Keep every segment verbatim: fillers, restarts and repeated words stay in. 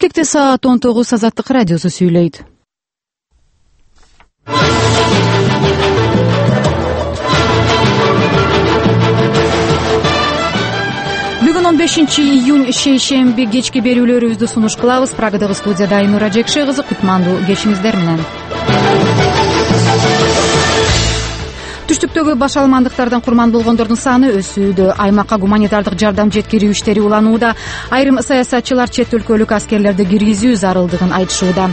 Келечекте саат он тогуз Азаттык радиосу сүйлөйт. Бүгүн он бешинчи июнь шейшемби кечки берүүлөрүбүздү сунуш кылабыз. Прагадагы студияда Айнура Жекше кызы, кутмандуу кечиңиздер менен. Түштүктөгү баш алмандыктардан курман болгондордун саны өсүүдө. Аймакка гуманитардык жардам жеткирүү иштери уланууда. Айрым саясатчылар чет өлкөлүк аскерлерди киргизүү зарылдыгын айтышууда.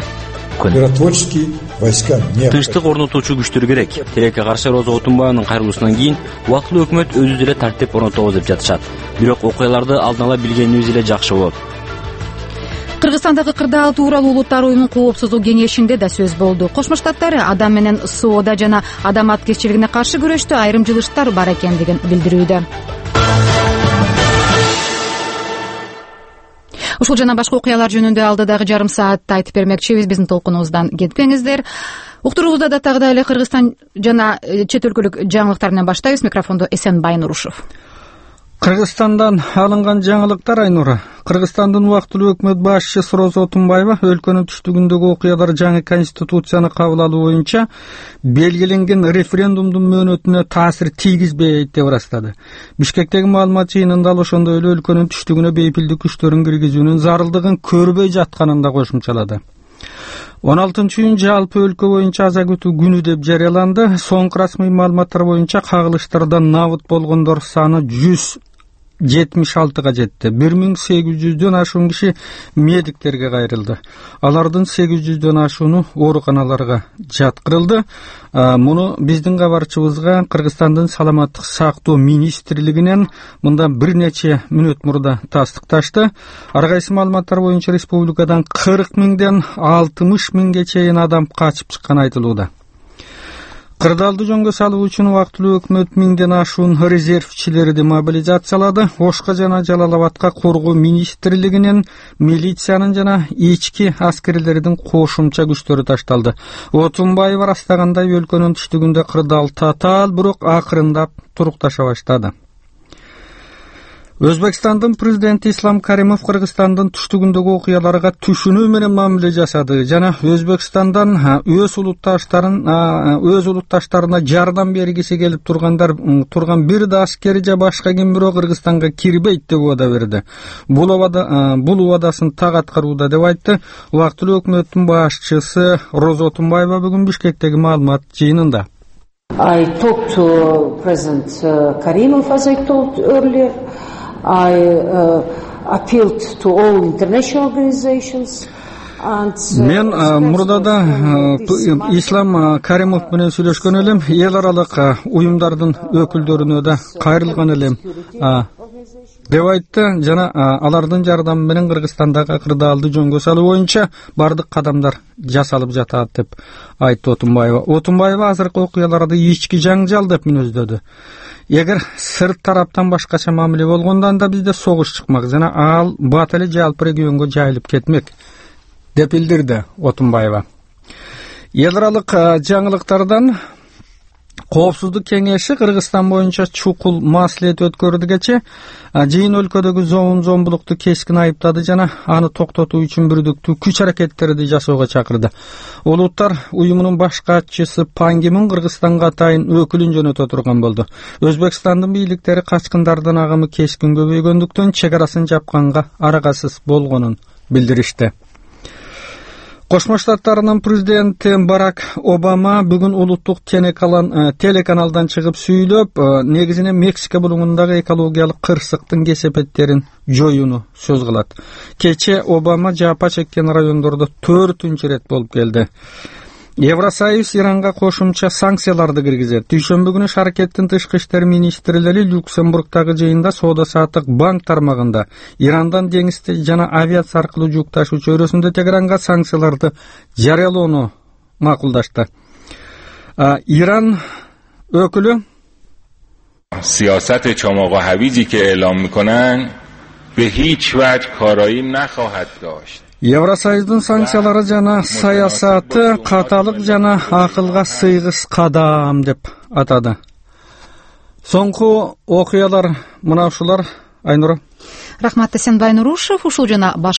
Тынчтык орнотуучу күчтөр керек. Тилекке каршы Роза Отунбаеванын кайрылуусунан кийин убактылуу өкмөт өзү деле тартип орнотобуз деп жатышат. Бирок окуяларды алдын ала билгенибиз эле жакшы болот. Кыргызстандагы кырдаал тууралуу улуттар уюмунун коопсуздук кеңешинде да сөз болду. Кошмо Штаттар адам менен соода жана адам аткезчилигине каршы күрөштө айрым жылыштар бар экендигин билдирүүдө. Ушул жана башка окуялар жөнүндө алдыдагы жарым саатта айтып бермекчибиз. Биздин толкунубуздан кетпеңиздер. Уктуруубузда да тагыда эле Кыргызстан жана чет өлкөлүк жаңылыктар менен баштайбыз. Микрофондо Эсенбай Нурушев. Кыргызстандан алынган жаңылыктар. Айнура. Кыргызстандын убактылуу өкмөт башчысы Роза Отунбаева өлкөнүн түштүгүндөгү окуялар жаңы конституцияны кабыл алуу боюнча белгиленген референдумдун мөөнөтүнө таасир тийгизбейт деп ырастады. Бишкектеги маалымат жыйынында ал ошондой эле өлкөнүн түштүгүнө бейпилдик күчтөрүн киргизүүнүн зарылдыгын көрбөй жатканын да кошумчалады. он алтынчы июнь жалпы өлкө боюнча аза күтүү күнү деп жарыяланды. Соңку расмий маалыматтар боюнча кагылыштардан набыт болгондор саны жүз жетимиш алтыга жетти. бир миң сегиз жүздөн ашуун киши медиктерге кайрылды. Алардын сегиз жүздөн ашууну ооруканаларга жаткырылды. Муну биздин кабарчыбызга Кыргызстандын саламаттык сактоо министрлигинен мындан бир нече мүнөт мурда тастыкташты. Ар кайсы маалыматтар боюнча республикадан кырк миңден алтымыш миңге чейин адам качып чыкканы айтылууда. Кырдаалды жөнгө салуу үчүн убактылуу өкмөт миңден ашуун резервчилерди мобилизациялады. Ошко жана Жалал-Абадка коргоо министрлигинен милициянын жана ички аскерлердин кошумча күчтөрү ташталды. Отунбаева растагандай өлкөнүн түштүгүндө кырдаал татаал, бирок акырындап турукташа баштады. Өзбекстандын президенти Ислам Каримов Кыргызстандын түштүгүндөгү окуяларга түшүнүү менен мамиле жасады жана Өзбекстандан өз улутташтарын өз улутташтарына жардам бергиси келип тургандар турган бир да аскери же башка ким бирок Кыргызстанга кирбейт деп убада берди. Бул убада бул убадасын так аткарууда деп айтты убактылуу өкмөттүн башчысы Роза Отунбаева бүгүн Бишкектеги маалымат жыйынында. I talked to President uh, Karimov, as I told earlier. I uh, appealed to all international organizations. Мен мурдада Ислам Каримов менен сүйлөшкөн элем, эл аралык уюмдардын өкүлдөрүнө да кайрылган элем деп айтты жана алардын жардамы менен Кыргызстандагы кырдаалды жөнгө салуу боюнча бардык кадамдар жасалып жатат деп айтты Отунбаева. Отунбаева азыркы окуяларды ички жаңжал деп мүнөздөдү. Эгер сырт тараптан башкача мамиле болгондон да бизде согуш чыкмак жана ал бат эле жалпы регионго жайылып кетмек деп билдирди Отунбаева. Эл аралык жаңылыктардан Коопсуздук кеңеши Кыргызстан боюнча чукул маслихат өткөрдү кече. Жыйын өлкөдөгү зомбулукту кескин айыптады жана аны токтотуу үчүн бирдиктүү күч аракеттерди жасоого чакырды. Улуттар уюмунун баш катчысы Пан Ги Мун Кыргызстанга атайын өкүлүн жөнөтө турган болду. Өзбекстандын бийликтери качкындардын агымы кескин көбөйгөндүктөн чек арасын жапканга аракасыз болгонун билдиришти. Кошмо Штаттарынын президенти Барак Обама бүгүн улуттук телеканалдан чыгып сүйлөп, негизинен Мексика булуңундагы экологиялык кырсыктын кесепеттерин жоюуну сөз кылат. Кече Обама жапа чеккен райондордо төртүнчү рет болуп келди. Евросоюз Иранга кошумча санкцияларды киргизет. Дүйшөмбү күнү Шаркеттин тышкы иштер министрлери Люксембургдагы жыйында соода-саттык банк тармагында Ирандан деңизде жана авиация аркылуу жүк ташуу чөйрөсүндө Тегеранга санкцияларды жарыялоону макулдашты. Иран өкүлү سیاست چماق و هویجی که اعلام میکنن به هیچ وجه کارایی نخواهد داشت. Евросоюздун санкциялары жана саясаты каталык жана акылга сыйгыс кадам деп атады. Соңку окуялар мына ушулар. Айнура. Рахмат, Эсенбай Нурушев. Ушул жана